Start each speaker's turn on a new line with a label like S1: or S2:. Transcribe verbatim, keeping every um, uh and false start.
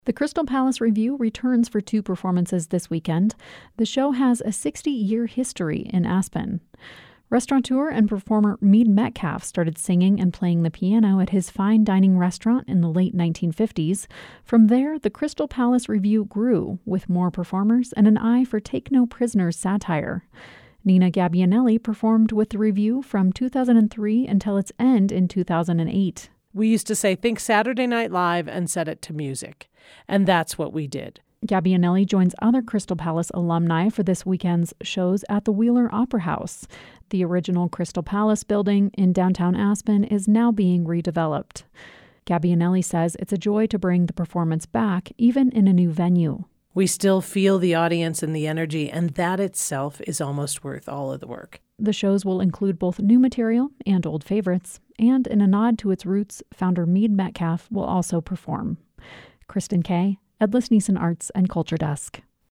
S1: The Crystal Palace Revue returns for two performances this weekend. The show has a sixty-year history in Aspen. Restaurateur and performer Meade Metcalf started singing and playing the piano at his fine dining restaurant in the late nineteen fifties. From there, the Crystal Palace Revue grew, with more performers and an eye for Take No Prisoners satire. Nina Gabrielli performed with the Revue from two thousand three until its end in two thousand eight.
S2: We used to say, think Saturday Night Live and set it to music. And that's what we did.
S1: Gabrielli joins other Crystal Palace alumni for this weekend's shows at the Wheeler Opera House. The original Crystal Palace building in downtown Aspen is now being redeveloped. Gabrielli says it's a joy to bring the performance back, even in a new venue.
S2: We still feel the audience and the energy, and that itself is almost worth all of the work.
S1: The shows will include both new material and old favorites, and in a nod to its roots, founder Meade Metcalf will also perform. Kristen Kay, Edlis Neeson Arts and Culture Desk.